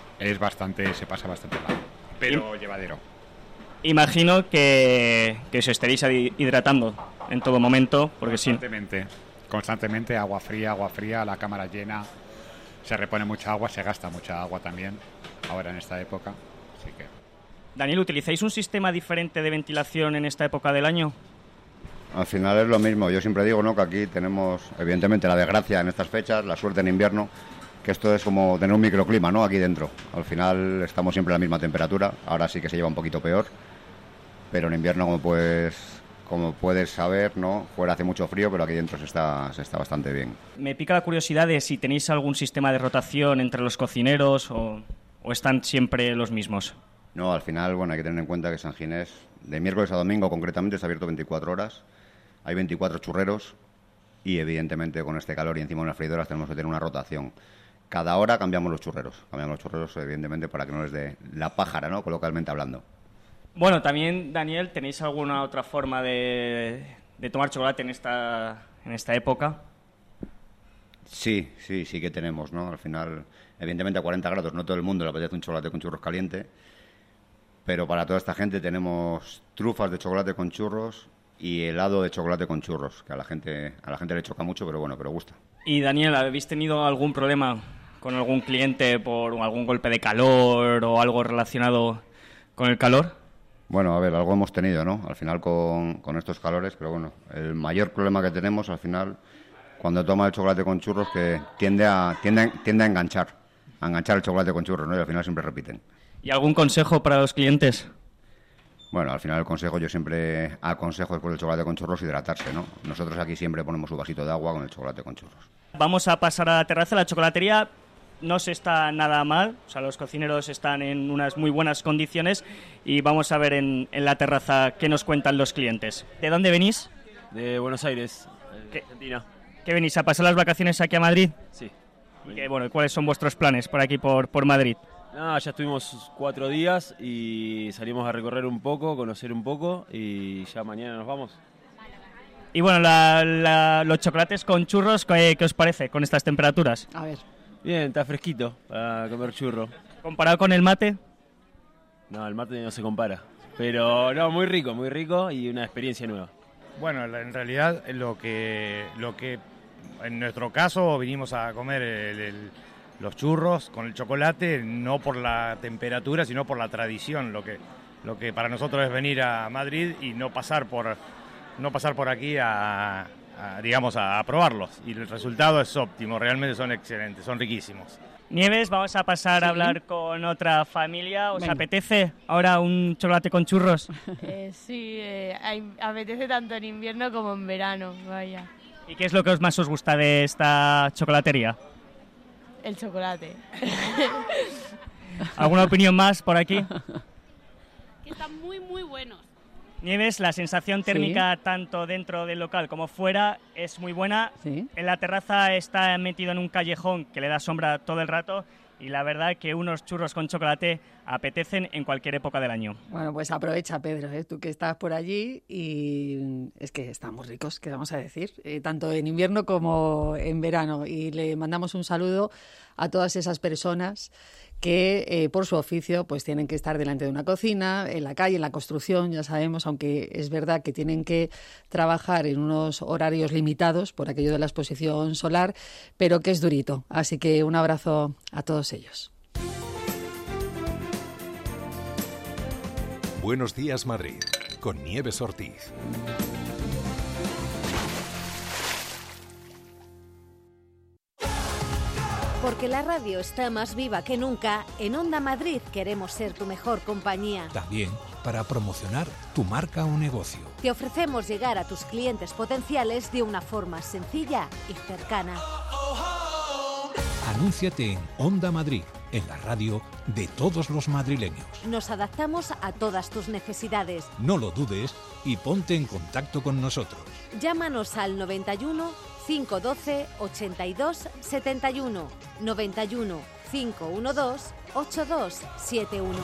Se pasa bastante mal, pero llevadero. Imagino que os estaréis hidratando en todo momento, porque constantemente agua fría, la cámara llena, se repone mucha agua, se gasta mucha agua también, ahora en esta época, así que... Daniel, ¿utilizáis un sistema diferente de ventilación en esta época del año? Al final es lo mismo, yo siempre digo, ¿no?, que aquí tenemos evidentemente la desgracia en estas fechas, la suerte en invierno, que esto es como tener un microclima, ¿no?, aquí dentro. Al final estamos siempre a la misma temperatura, ahora sí que se lleva un poquito peor, pero en invierno, como puedes saber, ¿no?, fuera hace mucho frío, pero aquí dentro se está bastante bien. Me pica la curiosidad de si tenéis algún sistema de rotación entre los cocineros o están siempre los mismos. No, al final, bueno, hay que tener en cuenta que San Ginés, de miércoles a domingo concretamente, está abierto 24 horas, hay 24 churreros y evidentemente con este calor y encima unas freidoras tenemos que tener una rotación. Cada hora cambiamos los churreros evidentemente para que no les dé la pájara, ¿no?, coloquialmente hablando. Bueno, también, Daniel, ¿tenéis alguna otra forma de tomar chocolate en esta época? Sí que tenemos, ¿no? Al final, evidentemente a 40 grados no todo el mundo le apetece un chocolate con churros caliente, pero para toda esta gente tenemos trufas de chocolate con churros y helado de chocolate con churros, que a la gente le choca mucho, pero bueno, pero gusta. Y Daniel, ¿habéis tenido algún problema con algún cliente por algún golpe de calor o algo relacionado con el calor? Bueno, a ver, algo hemos tenido, ¿no? Al final con estos calores, pero bueno, el mayor problema que tenemos al final, cuando toma el chocolate con churros, que tiende a enganchar el chocolate con churros, ¿no? Y al final siempre repiten. ¿Y algún consejo para los clientes? Bueno, al final el consejo, yo siempre aconsejo después del chocolate con churros hidratarse, ¿no? Nosotros aquí siempre ponemos un vasito de agua con el chocolate con churros. Vamos a pasar a la terraza. La chocolatería no se está nada mal, o sea, los cocineros están en unas muy buenas condiciones y vamos a ver en la terraza qué nos cuentan los clientes. ¿De dónde venís? De Buenos Aires, Argentina. ¿Qué venís a pasar las vacaciones aquí a Madrid? Sí. ¿Y cuáles son vuestros planes por aquí, por Madrid? Ya estuvimos 4 días y salimos a recorrer un poco, conocer un poco y ya mañana nos vamos. Y bueno, los chocolates con churros, ¿qué os parece con estas temperaturas? A ver. Bien, está fresquito para comer churro. ¿Comparado con el mate? No, el mate no se compara. Pero no, muy rico y una experiencia nueva. Bueno, en realidad lo que en nuestro caso vinimos a comer los churros con el chocolate, no por la temperatura, sino por la tradición. Lo que para nosotros es venir a Madrid y no pasar por aquí a probarlos. Y el resultado es óptimo, realmente son excelentes, son riquísimos. Nieves, vamos a pasar a hablar con otra familia. ¿Os apetece ahora un chocolate con churros? Sí, apetece tanto en invierno como en verano, vaya. ¿Y qué es lo que más os gusta de esta chocolatería? El chocolate. ¿Alguna opinión más por aquí? Que están muy, muy buenos. Nieves, la sensación térmica tanto dentro del local como fuera es muy buena. Sí. En la terraza está metido en un callejón que le da sombra todo el rato y la verdad que unos churros con chocolate apetecen en cualquier época del año. Bueno, pues aprovecha, Pedro, tú que estás por allí y es que están muy ricos, ¿qué vamos a decir? Tanto en invierno como en verano. Y le mandamos un saludo a todas esas personas que por su oficio pues tienen que estar delante de una cocina, en la calle, en la construcción, ya sabemos, aunque es verdad que tienen que trabajar en unos horarios limitados por aquello de la exposición solar, pero que es durito. Así que un abrazo a todos ellos. Buenos días, Madrid, con Nieves Ortiz. Porque la radio está más viva que nunca, en Onda Madrid queremos ser tu mejor compañía. También para promocionar tu marca o negocio. Te ofrecemos llegar a tus clientes potenciales de una forma sencilla y cercana. Anúnciate en Onda Madrid, en la radio de todos los madrileños. Nos adaptamos a todas tus necesidades. No lo dudes y ponte en contacto con nosotros. Llámanos al 91 512 82 71 91 512 8271.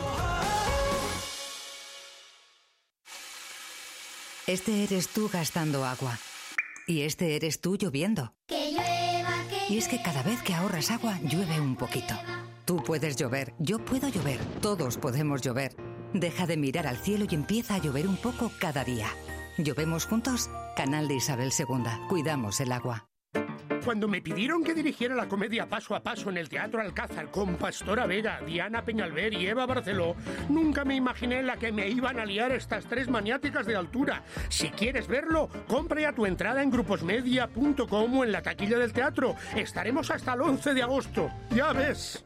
Este eres tú gastando agua. Y este eres tú lloviendo. Que llueva, que Y es que cada vez que ahorras agua, llueve un poquito. Tú puedes llover, yo puedo llover, todos podemos llover. Deja de mirar al cielo y empieza a llover un poco cada día. ¿Llovemos juntos? Canal de Isabel II. Cuidamos el agua. Cuando me pidieron que dirigiera la comedia Paso a Paso en el Teatro Alcázar con Pastora Vega, Diana Peñalver y Eva Barceló, nunca me imaginé la que me iban a liar estas tres maniáticas de altura. Si quieres verlo, compre a tu entrada en gruposmedia.com o en la taquilla del teatro. Estaremos hasta el 11 de agosto. Ya ves.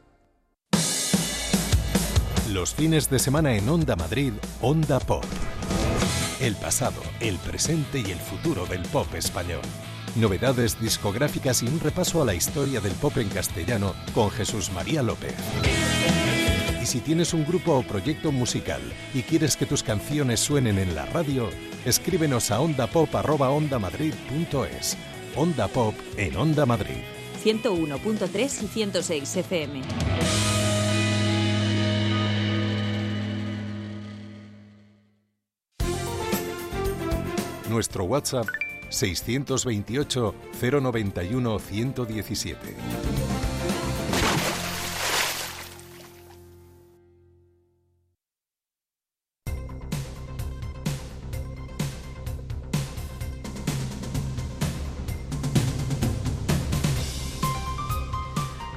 Los fines de semana en Onda Madrid, Onda Pop. El pasado, el presente y el futuro del pop español. Novedades discográficas y un repaso a la historia del pop en castellano con Jesús María López. Y si tienes un grupo o proyecto musical y quieres que tus canciones suenen en la radio, escríbenos a ondapop@ondamadrid.es. Onda Pop en Onda Madrid. 101.3 y 106 FM. Nuestro WhatsApp 628 091 117.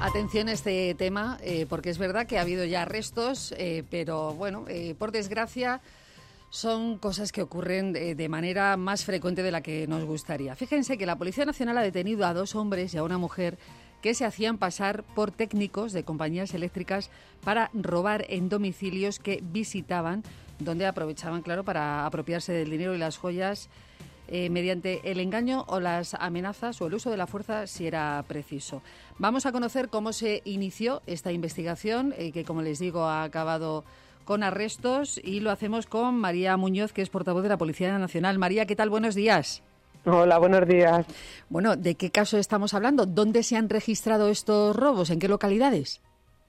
Atención a este tema, porque es verdad que ha habido ya arrestos, pero bueno, por desgracia son cosas que ocurren de manera más frecuente de la que nos gustaría. Fíjense que la Policía Nacional ha detenido a 2 hombres y a una mujer que se hacían pasar por técnicos de compañías eléctricas para robar en domicilios que visitaban, donde aprovechaban, claro, para apropiarse del dinero y las joyas mediante el engaño o las amenazas o el uso de la fuerza si era preciso. Vamos a conocer cómo se inició esta investigación, que como les digo ha acabado con arrestos, y lo hacemos con María Muñoz, que es portavoz de la Policía Nacional. María, ¿qué tal? Buenos días. Hola, buenos días. Bueno, ¿de qué caso estamos hablando? ¿Dónde se han registrado estos robos? ¿En qué localidades?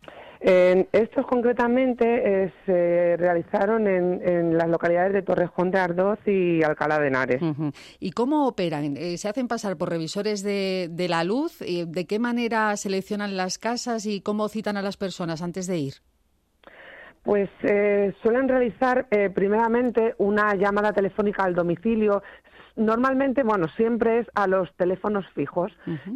Estos concretamente se realizaron en las localidades de Torrejón de Ardoz y Alcalá de Henares. Uh-huh. ¿Y cómo operan? ¿Se hacen pasar por revisores de la luz? ¿De qué manera seleccionan las casas y cómo citan a las personas antes de ir? Pues suelen realizar primeramente una llamada telefónica al domicilio. Normalmente, siempre es a los teléfonos fijos. Uh-huh.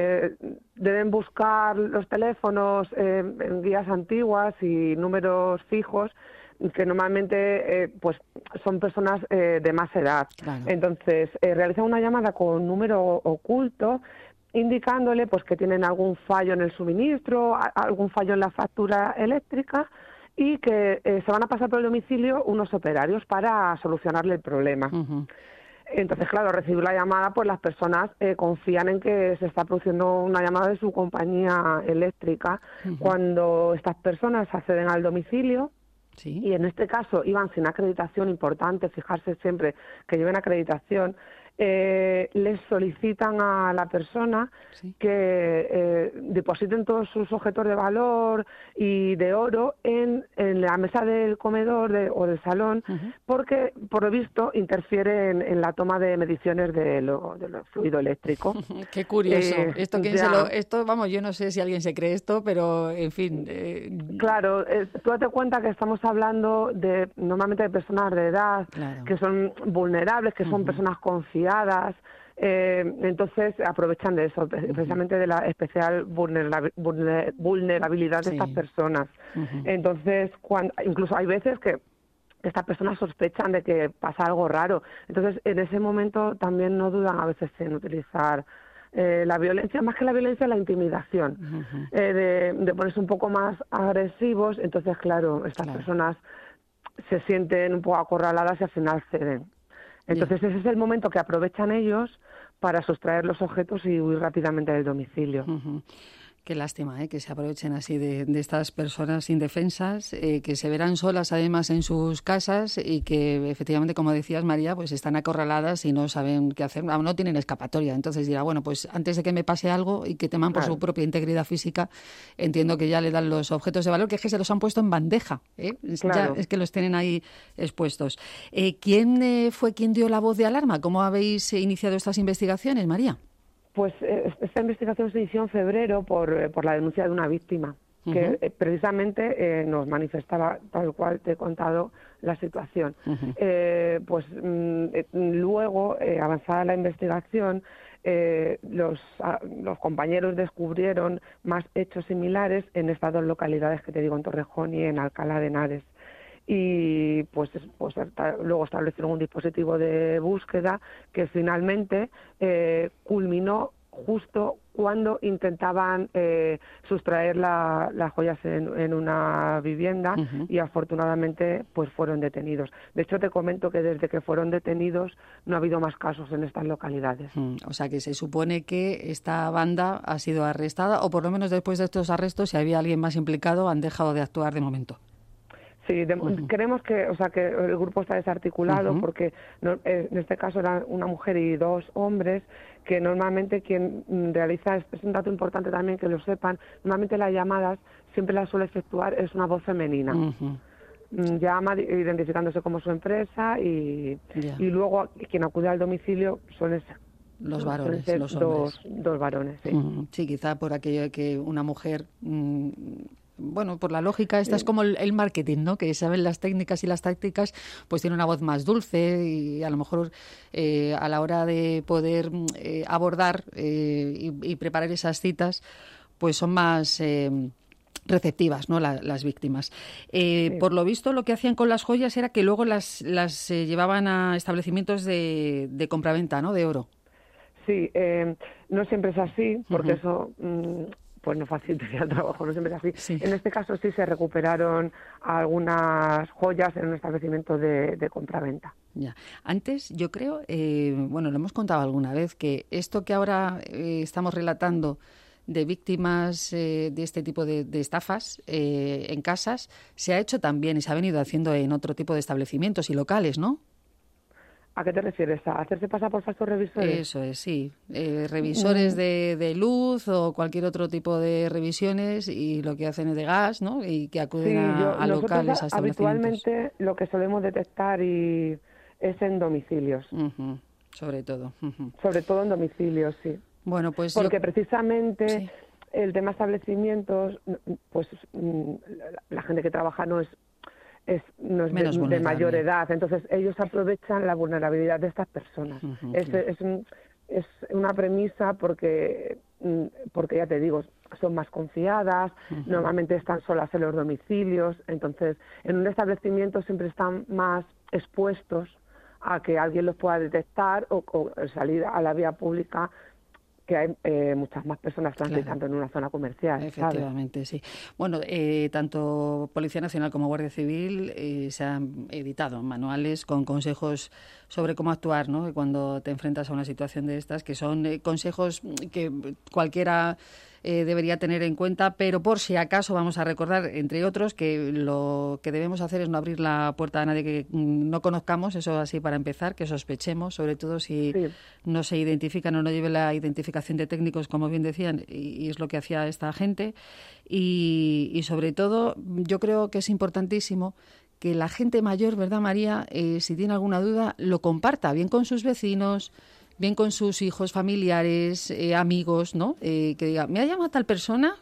Deben buscar los teléfonos en guías antiguas y números fijos, que normalmente son personas de más edad. Claro. Entonces, realizan una llamada con número oculto, indicándole que tienen algún fallo en el suministro, algún fallo en la factura eléctrica, y que se van a pasar por el domicilio unos operarios para solucionarle el problema. Uh-huh. Entonces, claro, al recibir la llamada, las personas confían en que se está produciendo una llamada de su compañía eléctrica. Uh-huh. Cuando estas personas acceden al domicilio, ¿sí? Y en este caso iban sin acreditación, importante fijarse siempre que lleven acreditación, les solicitan a la persona, ¿sí?, que depositen todos sus objetos de valor y de oro en la mesa del comedor o del salón, uh-huh, porque por lo visto interfiere en la toma de mediciones de lo fluido eléctrico. Qué curioso. Esto, vamos, yo no sé si alguien se cree esto, pero en fin. Claro, tú date cuenta que estamos hablando normalmente de personas de edad, claro, que son vulnerables, que son, uh-huh, personas confiadas. Entonces aprovechan de eso, precisamente de la especial vulnerabilidad de, sí, estas personas. Uh-huh. Entonces, incluso hay veces que estas personas sospechan de que pasa algo raro. Entonces, en ese momento también no dudan a veces en utilizar la violencia, más que la violencia, la intimidación, uh-huh, de ponerse un poco más agresivos. Entonces, claro, estas, claro, personas se sienten un poco acorraladas y al final ceden. Entonces, ese es el momento que aprovechan ellos para sustraer los objetos y huir rápidamente del domicilio. Uh-huh. Qué lástima, que se aprovechen así de estas personas indefensas, que se verán solas además en sus casas y que efectivamente, como decías, María, pues están acorraladas y no saben qué hacer, no tienen escapatoria. Entonces dirá, bueno, pues antes de que me pase algo y que teman por, claro, su propia integridad física, entiendo que ya le dan los objetos de valor, que es que se los han puesto en bandeja, claro, ya es que los tienen ahí expuestos. ¿Quién fue quien dio la voz de alarma? ¿Cómo habéis iniciado estas investigaciones, María? Pues esta investigación se inició en febrero por la denuncia de una víctima, uh-huh, que precisamente nos manifestaba, tal cual te he contado, la situación. Uh-huh. Luego, avanzada la investigación, los compañeros descubrieron más hechos similares en estas 2 localidades que te digo, en Torrejón y en Alcalá de Henares. Y luego establecieron un dispositivo de búsqueda que finalmente culminó justo cuando intentaban sustraer las joyas en una vivienda, uh-huh, y afortunadamente fueron detenidos. De hecho, te comento que desde que fueron detenidos no ha habido más casos en estas localidades. O sea que se supone que esta banda ha sido arrestada, o por lo menos después de estos arrestos, si había alguien más implicado, han dejado de actuar de momento. Sí, uh-huh, creemos que el grupo está desarticulado, uh-huh, porque en este caso eran una mujer y 2 hombres, que normalmente quien realiza, es un dato importante también que lo sepan, normalmente las llamadas siempre las suele efectuar es una voz femenina. Uh-huh. Llama identificándose como su empresa y luego quien acude al domicilio suelen ser los varones, los hombres. Dos varones, sí. Uh-huh. Sí, quizá por aquello de que una mujer... por la lógica, esta es como el marketing, ¿no? Que saben las técnicas y las tácticas, pues tiene una voz más dulce y a lo mejor a la hora de poder abordar y preparar esas citas, pues son más receptivas, ¿no? Las víctimas. Por lo visto, lo que hacían con las joyas era que luego las llevaban a establecimientos de compraventa, ¿no? De oro. Sí, no siempre es así, porque eso pues no facilitaría el trabajo, no siempre es así. Sí. En este caso sí se recuperaron algunas joyas en un establecimiento de compraventa. Ya. Antes, yo creo, bueno, lo hemos contado alguna vez, que esto que ahora estamos relatando de víctimas de este tipo de estafas en casas, se ha hecho también y se ha venido haciendo en otro tipo de establecimientos y locales, ¿no? ¿A qué te refieres? ¿A hacerse pasar por falsos revisores? Eso es, sí. Revisores de luz o cualquier otro tipo de revisiones, y lo que hacen es de gas, ¿no? Y que acuden a locales, a establecimientos. Habitualmente lo que solemos detectar es en domicilios. Sobre todo. Sobre todo en domicilios, sí. Bueno, pues porque precisamente el tema establecimientos, pues la gente que trabaja no es de mayor edad, entonces ellos aprovechan la vulnerabilidad de estas personas. Es una premisa porque ya te digo, son más confiadas, normalmente están solas en los domicilios, entonces en un establecimiento siempre están más expuestos a que alguien los pueda detectar o salir a la vía pública, que hay muchas más personas transitando en una zona comercial. Efectivamente, ¿sabes? Sí. Bueno, tanto Policía Nacional como Guardia Civil se han editado manuales con consejos sobre cómo actuar, ¿no? Cuando te enfrentas a una situación de estas, que son consejos que cualquiera debería tener en cuenta, pero por si acaso vamos a recordar, entre otros, que lo que debemos hacer es no abrir la puerta a nadie que no conozcamos, eso así para empezar, que sospechemos, sobre todo si no se identifican o no lleve la identificación de técnicos, como bien decían, y es lo que hacía esta gente. Y sobre todo, yo creo que es importantísimo que la gente mayor, ¿verdad, María? Si tiene alguna duda, lo comparta, bien con sus vecinos, bien con sus hijos, familiares, amigos, ¿no? Que diga, me ha llamado tal persona,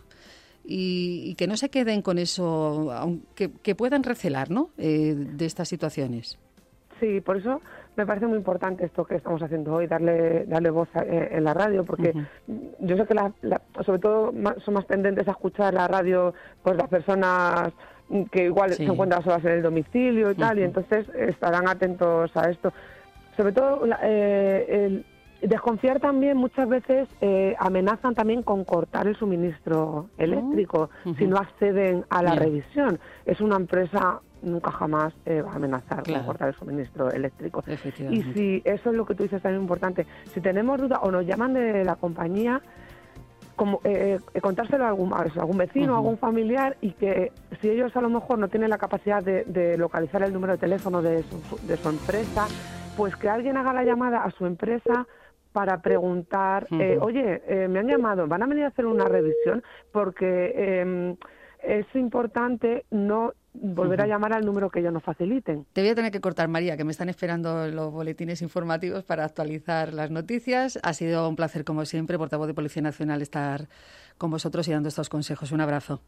y que no se queden con eso, aunque que puedan recelar, ¿no? De estas situaciones. Sí, por eso me parece muy importante esto que estamos haciendo hoy, darle voz en la radio, porque yo sé que sobre todo son más tendentes a escuchar la radio pues las personas que igual se encuentran solas en el domicilio y tal, y entonces estarán atentos a esto. Sobre todo, el desconfiar también muchas veces amenazan también con cortar el suministro eléctrico si no acceden a la revisión. Es una empresa, nunca jamás va a amenazar con cortar el suministro eléctrico. Y si eso es lo que tú dices también importante, si tenemos duda o nos llaman de la compañía, como contárselo a algún vecino, a algún familiar, y que si ellos a lo mejor no tienen la capacidad de localizar el número de teléfono de su empresa, pues que alguien haga la llamada a su empresa para preguntar, oye, me han llamado, ¿van a venir a hacer una revisión? Porque es importante no volver a llamar al número que ellos nos faciliten. Te voy a tener que cortar, María, que me están esperando los boletines informativos para actualizar las noticias. Ha sido un placer, como siempre, portavoz de Policía Nacional, estar con vosotros y dando estos consejos. Un abrazo.